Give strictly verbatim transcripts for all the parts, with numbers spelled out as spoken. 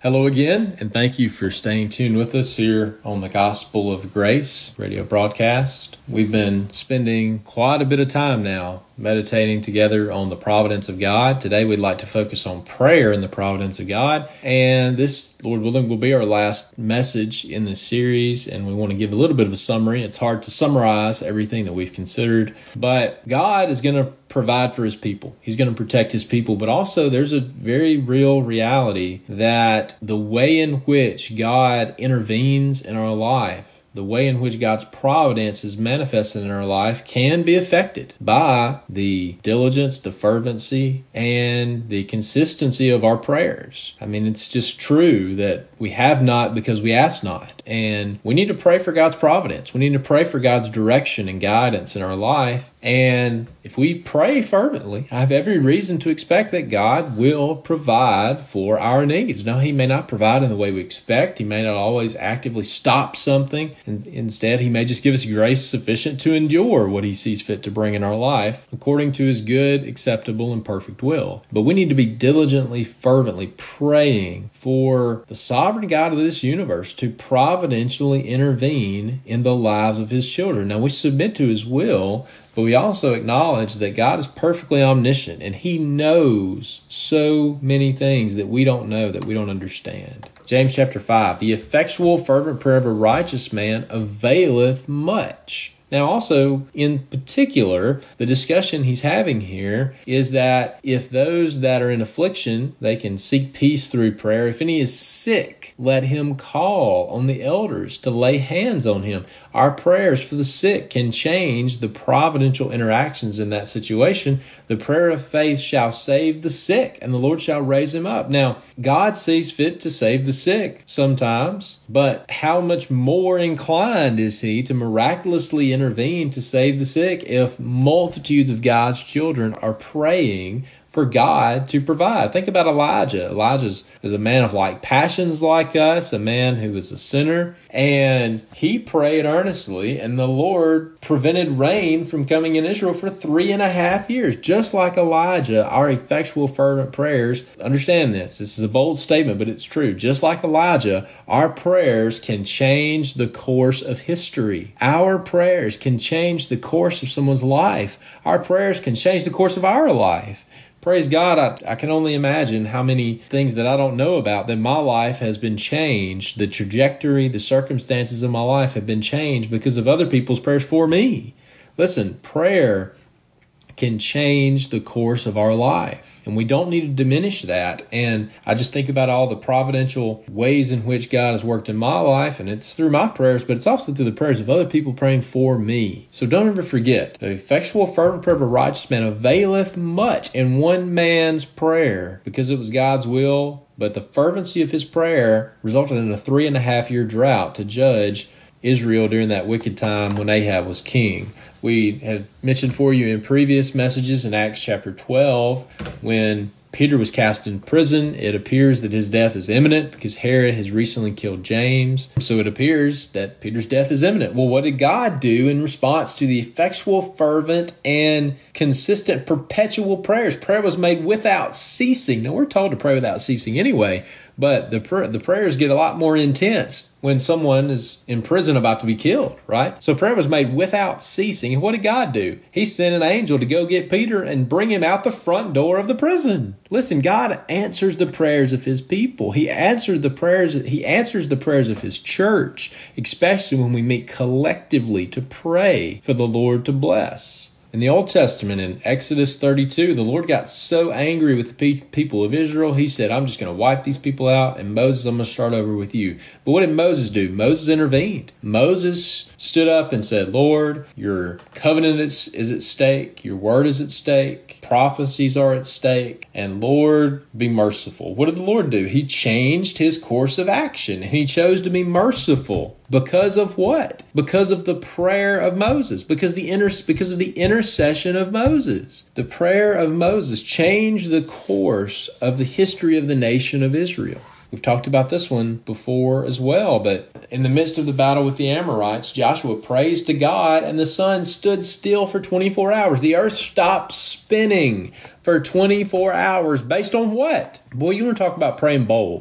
Hello again, and thank you for staying tuned with us here on the Gospel of Grace radio broadcast. We've been spending quite a bit of time now meditating together on the providence of God. Today we'd like to focus on prayer and the providence of God. And this, Lord willing, will be our last message in this series. And we want to give a little bit of a summary. It's hard to summarize everything that we've considered, but God is going to provide for his people. He's going to protect his people, but also there's a very real reality that the way in which God intervenes in our life, the way in which God's providence is manifested in our life can be affected by the diligence, the fervency, and the consistency of our prayers. I mean, it's just true that we have not because we ask not. And we need to pray for God's providence. We need to pray for God's direction and guidance in our life. And if we pray fervently, I have every reason to expect that God will provide for our needs. Now, he may not provide in the way we expect. He may not always actively stop something. And instead, he may just give us grace sufficient to endure what he sees fit to bring in our life according to his good, acceptable, and perfect will. But we need to be diligently, fervently praying for the sovereign God of this universe to providentially intervene in the lives of his children. Now, we submit to his will, but we also acknowledge that God is perfectly omniscient and he knows so many things that we don't know, that we don't understand. James chapter five, the effectual fervent prayer of a righteous man availeth much. Now, also, in particular, the discussion he's having here is that if those that are in affliction, they can seek peace through prayer. If any is sick, let him call on the elders to lay hands on him. Our prayers for the sick can change the providential interactions in that situation. The prayer of faith shall save the sick, and the Lord shall raise him up. Now, God sees fit to save the sick sometimes, but how much more inclined is he to miraculously intervene to save the sick if multitudes of God's children are praying for God to provide? Think about Elijah. Elijah is a man of like passions like us, a man who was a sinner, and he prayed earnestly, and the Lord prevented rain from coming in Israel for three and a half years. Just like Elijah, our effectual fervent prayers, understand this, this is a bold statement, but it's true. Just like Elijah, our prayers can change the course of history. Our prayers can change the course of someone's life. Our prayers can change the course of our life. Praise God, I, I can only imagine how many things that I don't know about that my life has been changed. The trajectory, the circumstances of my life have been changed because of other people's prayers for me. Listen, prayer can change the course of our life, and we don't need to diminish that. And I just think about all the providential ways in which God has worked in my life, and it's through my prayers, but it's also through the prayers of other people praying for me. So don't ever forget, the effectual fervent prayer of a righteous man availeth much in one man's prayer, because it was God's will, but the fervency of his prayer resulted in a three and a half year drought to judge Israel during that wicked time when Ahab was king. We have mentioned for you in previous messages in Acts chapter twelve, when Peter was cast in prison, it appears that his death is imminent because Herod has recently killed James. So it appears that Peter's death is imminent. Well, what did God do in response to the effectual, fervent, and consistent, perpetual prayers? Prayer was made without ceasing. Now, we're told to pray without ceasing anyway, but the pr- the prayers get a lot more intense when someone is in prison about to be killed, right? So prayer was made without ceasing. And what did God do? He sent an angel to go get Peter and bring him out the front door of the prison. Listen, God answers the prayers of his people. He answered the prayers, he answers the prayers of his church, especially when we meet collectively to pray for the Lord to bless. In the Old Testament, in Exodus thirty-two, the Lord got so angry with the pe- people of Israel, he said, I'm just going to wipe these people out, and Moses, I'm going to start over with you. But what did Moses do? Moses intervened. Moses stood up and said, Lord, your covenant is, is at stake, your word is at stake, prophecies are at stake, and Lord, be merciful. What did the Lord do? He changed his course of action, and he chose to be merciful. Because of what? Because of the prayer of Moses, because the inter- because of the intercession of Moses. The prayer of Moses changed the course of the history of the nation of Israel. We've talked about this one before as well, but in the midst of the battle with the Amorites, Joshua prays to God, and the sun stood still for twenty-four hours. The earth stopped spinning for twenty-four hours. Based on what? Boy, you want to talk about praying bold.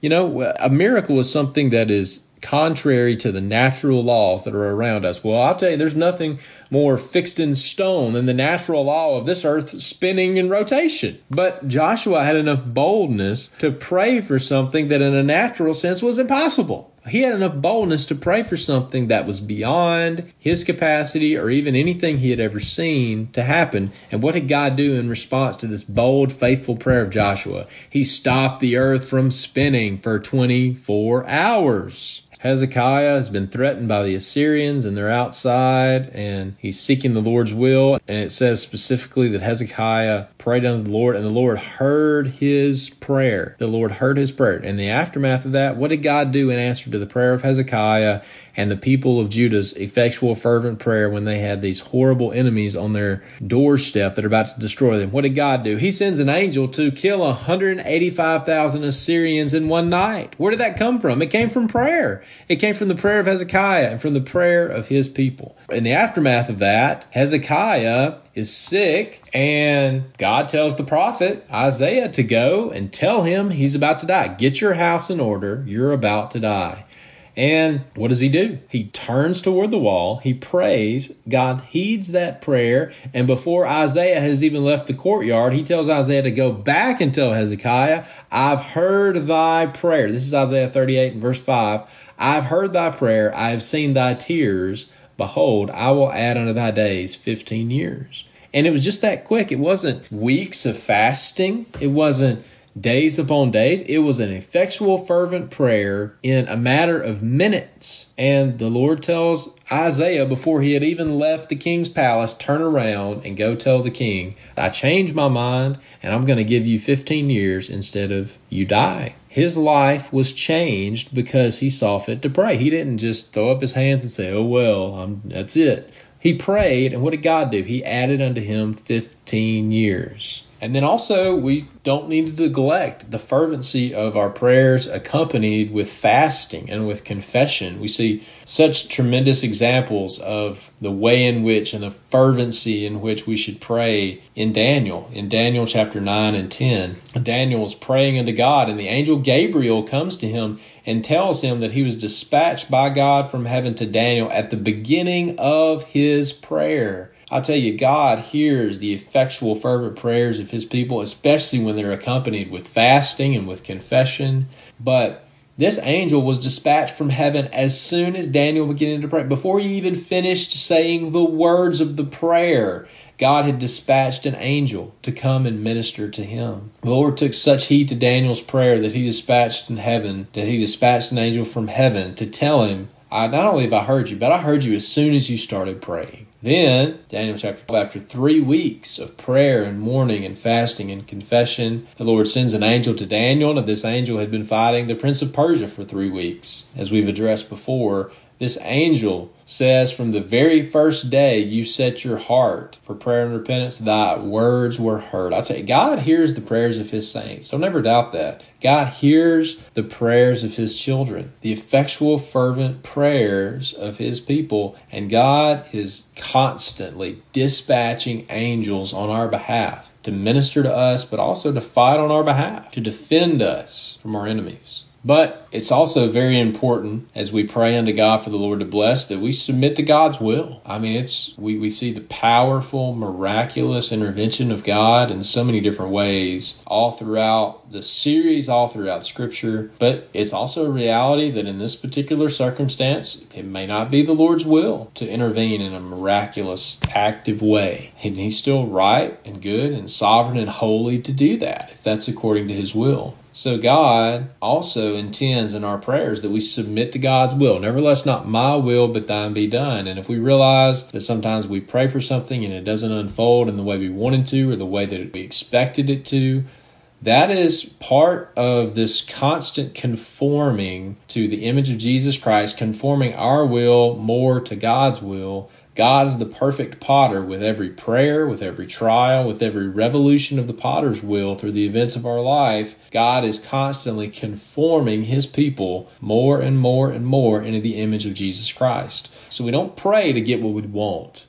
You know, a miracle is something that is contrary to the natural laws that are around us. Well, I'll tell you, there's nothing more fixed in stone than the natural law of this earth spinning in rotation. But Joshua had enough boldness to pray for something that in a natural sense was impossible. He had enough boldness to pray for something that was beyond his capacity or even anything he had ever seen to happen. And what did God do in response to this bold, faithful prayer of Joshua? He stopped the earth from spinning for twenty-four hours. Hezekiah has been threatened by the Assyrians, and they're outside, and he's seeking the Lord's will. And it says specifically that Hezekiah prayed unto the Lord, and the Lord heard his prayer. The Lord heard his prayer. In the aftermath of that, what did God do in answer to the prayer of Hezekiah and the people of Judah's effectual, fervent prayer when they had these horrible enemies on their doorstep that are about to destroy them? What did God do? He sends an angel to kill one hundred eighty-five thousand Assyrians in one night. Where did that come from? It came from prayer. It came from the prayer of Hezekiah and from the prayer of his people. In the aftermath of that, Hezekiah is sick, and God tells the prophet Isaiah to go and tell him he's about to die. Get your house in order. You're about to die. And what does he do? He turns toward the wall. He prays. God heeds that prayer. And before Isaiah has even left the courtyard, he tells Isaiah to go back and tell Hezekiah, I've heard thy prayer. This is Isaiah thirty-eight and verse five. I've heard thy prayer. I have seen thy tears. Behold, I will add unto thy days fifteen years. And it was just that quick. It wasn't weeks of fasting. It wasn't days upon days. It was an effectual, fervent prayer in a matter of minutes. And the Lord tells Isaiah, before he had even left the king's palace, turn around and go tell the king, I changed my mind and I'm going to give you fifteen years instead of you die. His life was changed because he saw fit to pray. He didn't just throw up his hands and say, oh, well, I'm, that's it. He prayed, and what did God do? He added unto him fifteen years. And then also, we don't need to neglect the fervency of our prayers accompanied with fasting and with confession. We see such tremendous examples of the way in which and the fervency in which we should pray in Daniel. In Daniel chapter nine and ten, Daniel is praying unto God, and the angel Gabriel comes to him and tells him that he was dispatched by God from heaven to Daniel at the beginning of his prayer. I'll tell you, God hears the effectual, fervent prayers of his people, especially when they're accompanied with fasting and with confession. But this angel was dispatched from heaven as soon as Daniel began to pray. Before he even finished saying the words of the prayer, God had dispatched an angel to come and minister to him. The Lord took such heed to Daniel's prayer that he dispatched in heaven, that he dispatched an angel from heaven to tell him, I not only have I heard you, but I heard you as soon as you started praying. Then, Daniel chapter twelve, after three weeks of prayer and mourning and fasting and confession, the Lord sends an angel to Daniel, and this angel had been fighting the prince of Persia for three weeks. As we've addressed before, this angel says, from the very first day you set your heart for prayer and repentance, thy words were heard. I tell you, God hears the prayers of his saints. Don't ever doubt that. God hears the prayers of his children, the effectual, fervent prayers of his people. And God is constantly dispatching angels on our behalf to minister to us, but also to fight on our behalf, to defend us from our enemies. But it's also very important as we pray unto God for the Lord to bless that we submit to God's will. I mean, it's we, we see the powerful, miraculous intervention of God in so many different ways all throughout the series, all throughout Scripture. But it's also a reality that in this particular circumstance, it may not be the Lord's will to intervene in a miraculous, active way. And he's still right and good and sovereign and holy to do that, if that's according to his will. So God also intends in our prayers that we submit to God's will. Nevertheless, not my will, but thine be done. And if we realize that sometimes we pray for something and it doesn't unfold in the way we wanted to or the way that we expected it to, that is part of this constant conforming to the image of Jesus Christ, conforming our will more to God's will. God is the perfect potter with every prayer, with every trial, with every revolution of the potter's wheel through the events of our life. God is constantly conforming his people more and more and more into the image of Jesus Christ. So we don't pray to get what we want.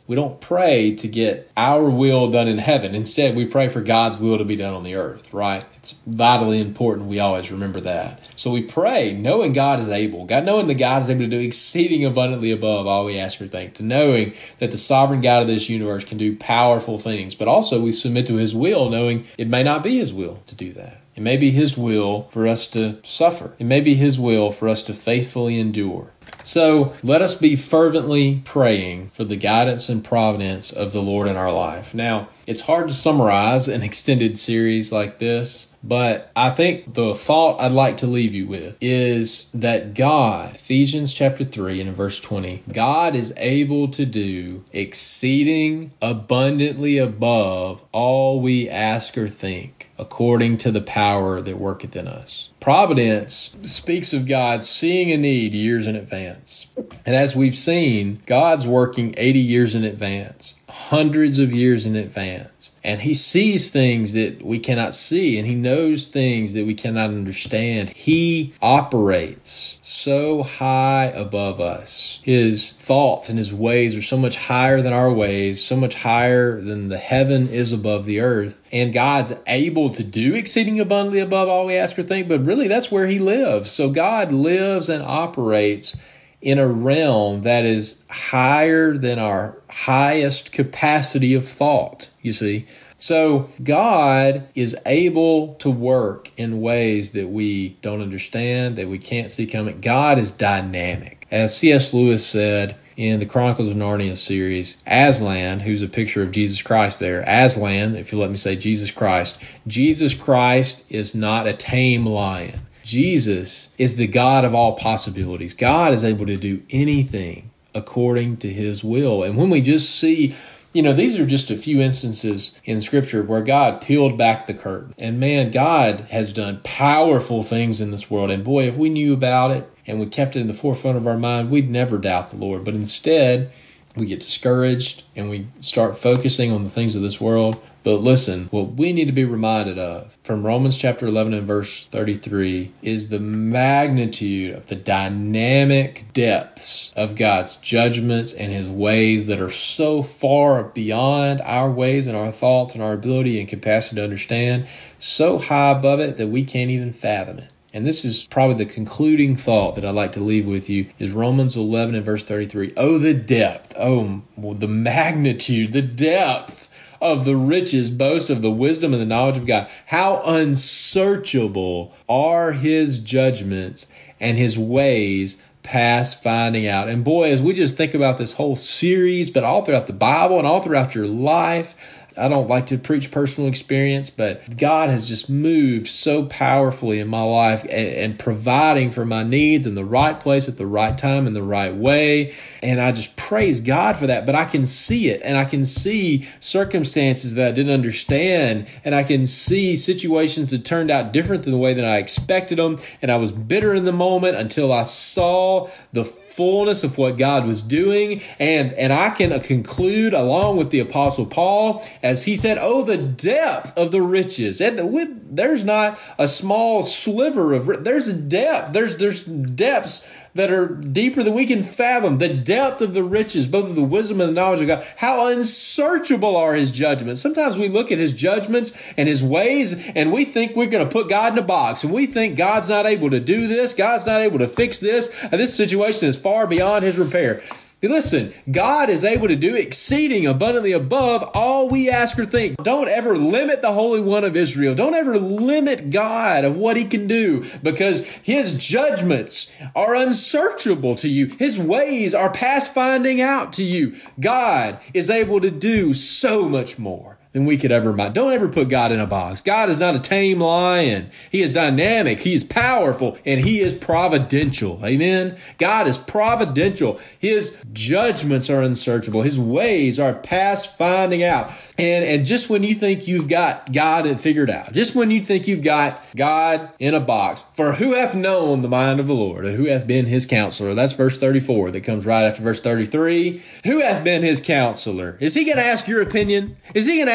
We don't pray to get our will done in heaven. Instead, we pray for God's will to be done on the earth, right? It's vitally important. We always remember that. So we pray knowing God is able. God knowing that God is able to do exceeding abundantly above all we ask or think. To knowing that the sovereign God of this universe can do powerful things. But also we submit to his will knowing it may not be his will to do that. It may be his will for us to suffer. It may be his will for us to faithfully endure. So let us be fervently praying for the guidance and providence of the Lord in our life. Now, it's hard to summarize an extended series like this, but I think the thought I'd like to leave you with is that God, Ephesians chapter three and in verse twenty, God is able to do exceeding abundantly above all we ask or think, according to the power that worketh in us. Providence speaks of God seeing a need years in advance. And as we've seen, God's working eighty years in advance, hundreds of years in advance. And he sees things that we cannot see, and he knows things that we cannot understand. He operates so high above us. His thoughts and his ways are so much higher than our ways, so much higher than the heaven is above the earth. And God's able to do exceeding abundantly above all we ask or think, but really that's where he lives. So God lives and operates in a realm that is higher than our highest capacity of thought, you see. So God is able to work in ways that we don't understand, that we can't see coming. God is dynamic. As C S Lewis said in the Chronicles of Narnia series, Aslan, who's a picture of Jesus Christ there, Aslan, if you let me say Jesus Christ, Jesus Christ is not a tame lion. Jesus is the God of all possibilities. God is able to do anything according to his will. And when we just see, you know, these are just a few instances in Scripture where God peeled back the curtain. And man, God has done powerful things in this world. And boy, if we knew about it and we kept it in the forefront of our mind, we'd never doubt the Lord. But instead, we get discouraged and we start focusing on the things of this world. But listen, what we need to be reminded of from Romans chapter eleven and verse thirty-three is the magnitude of the dynamic depths of God's judgments and his ways that are so far beyond our ways and our thoughts and our ability and capacity to understand, so high above it that we can't even fathom it. And this is probably the concluding thought that I'd like to leave with you is Romans eleven and verse thirty-three. Oh, the depth, oh, the magnitude, the depth of the riches, boast of the wisdom and the knowledge of God. How unsearchable are his judgments and his ways past finding out. And boy, as we just think about this whole series, but all throughout the Bible and all throughout your life, I don't like to preach personal experience, but God has just moved so powerfully in my life and, and providing for my needs in the right place at the right time in the right way. And I just praise God for that. But I can see it, and I can see circumstances that I didn't understand, and I can see situations that turned out different than the way that I expected them. And I was bitter in the moment until I saw the fullness of what God was doing. And, and I can conclude along with the Apostle Paul, as he said, oh, the depth of the riches. And the, with, there's not a small sliver of, there's a depth. There's, there's depths that are deeper than we can fathom. The depth of the riches, both of the wisdom and the knowledge of God. How unsearchable are his judgments. Sometimes we look at his judgments and his ways and we think we're going to put God in a box, and we think God's not able to do this. God's not able to fix this. And this situation is far beyond his repair. Listen, God is able to do exceeding abundantly above all we ask or think. Don't ever limit the Holy One of Israel. Don't ever limit God of what he can do, because his judgments are unsearchable to you. His ways are past finding out to you. God is able to do so much more than we could ever imagine. Don't ever put God in a box. God is not a tame lion. He is dynamic. He is powerful, and he is providential. Amen. God is providential. His judgments are unsearchable. His ways are past finding out. And, and just when you think you've got God figured out, just when you think you've got God in a box, for who hath known the mind of the Lord, or who hath been his counselor? That's verse thirty-four that comes right after verse thirty-three. Who hath been his counselor? Is he going to ask your opinion? Is he going to ask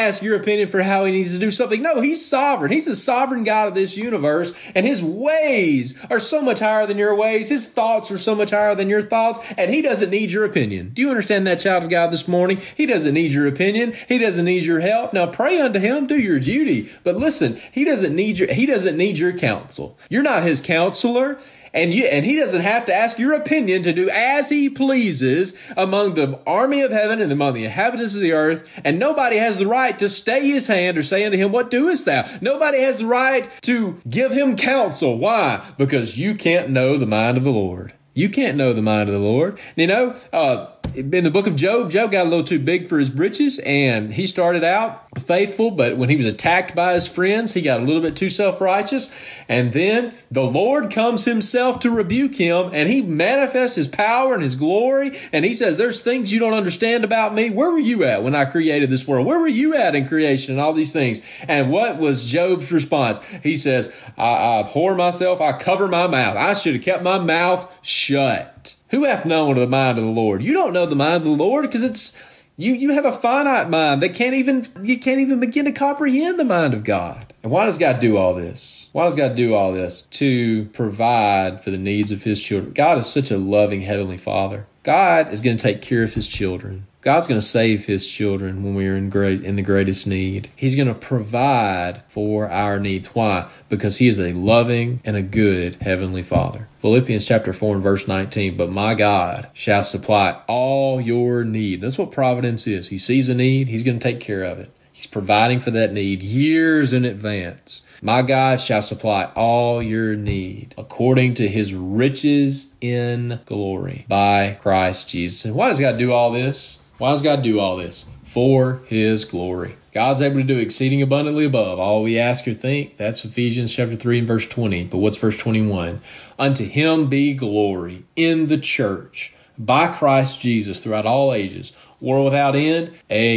ask your opinion for how he needs to do something. No, he's sovereign. He's the sovereign God of this universe, and his ways are so much higher than your ways. His thoughts are so much higher than your thoughts, and he doesn't need your opinion. Do you understand that, child of God, this morning? He doesn't need your opinion. He doesn't need your help. Now pray unto him, do your duty. But listen, he doesn't need your, he doesn't need your counsel. You're not his counselor. And you, and he doesn't have to ask your opinion to do as he pleases among the army of heaven and among the inhabitants of the earth. And nobody has the right to stay his hand or say unto him, what doest thou? Nobody has the right to give him counsel. Why? Because you can't know the mind of the Lord. You can't know the mind of the Lord. You know, uh, in the book of Job, Job got a little too big for his britches, and he started out faithful, but when he was attacked by his friends, he got a little bit too self-righteous. And then the Lord comes himself to rebuke him, and he manifests his power and his glory. And he says, there's things you don't understand about me. Where were you at when I created this world? Where were you at in creation and all these things? And what was Job's response? He says, I, I abhor myself. I cover my mouth. I should have kept my mouth shut. Who hath known the mind of the Lord? You don't know the mind of the Lord because it's you. You have a finite mind that can't even you can't even begin to comprehend the mind of God. And why does God do all this? Why does God do all this? To provide for the needs of his children. God is such a loving heavenly Father. God is going to take care of his children. God's going to save his children when we are in great in the greatest need. He's going to provide for our needs. Why? Because he is a loving and a good heavenly Father. Philippians chapter four and verse nineteen, but my God shall supply all your need. That's what providence is. He sees a need. He's going to take care of it. He's providing for that need years in advance. My God shall supply all your need according to his riches in glory by Christ Jesus. And why does God do all this? Why does God do all this? For his glory. God's able to do exceeding abundantly above all we ask or think. That's Ephesians chapter three and verse twenty. But what's verse twenty-one? Unto him be glory in the church by Christ Jesus throughout all ages, world without end.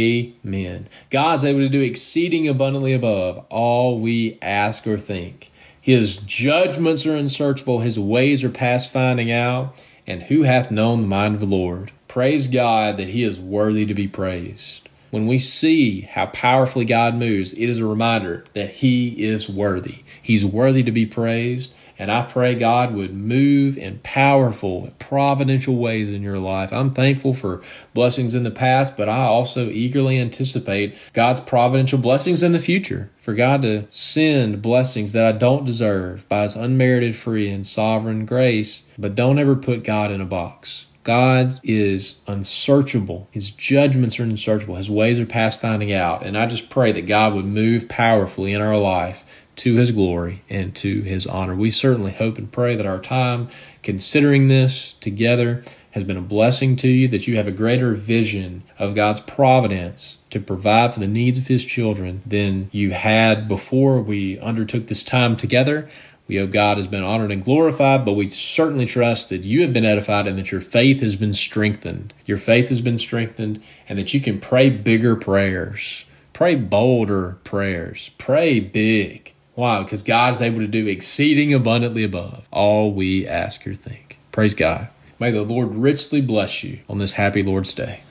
Amen. God's able to do exceeding abundantly above all we ask or think. His judgments are unsearchable. His ways are past finding out. And who hath known the mind of the Lord? Praise God that he is worthy to be praised. When we see how powerfully God moves, it is a reminder that he is worthy. He's worthy to be praised. And I pray God would move in powerful, providential ways in your life. I'm thankful for blessings in the past, but I also eagerly anticipate God's providential blessings in the future. For God to send blessings that I don't deserve by his unmerited, free, and sovereign grace. But don't ever put God in a box. God is unsearchable. His judgments are unsearchable. His ways are past finding out. And I just pray that God would move powerfully in our life to his glory and to his honor. We certainly hope and pray that our time considering this together has been a blessing to you, that you have a greater vision of God's providence to provide for the needs of his children than you had before we undertook this time together. We hope God has been honored and glorified, but we certainly trust that you have been edified and that your faith has been strengthened. Your faith has been strengthened and that you can pray bigger prayers. Pray bolder prayers. Pray big. Why? Because God is able to do exceeding abundantly above all we ask or think. Praise God. May the Lord richly bless you on this happy Lord's Day.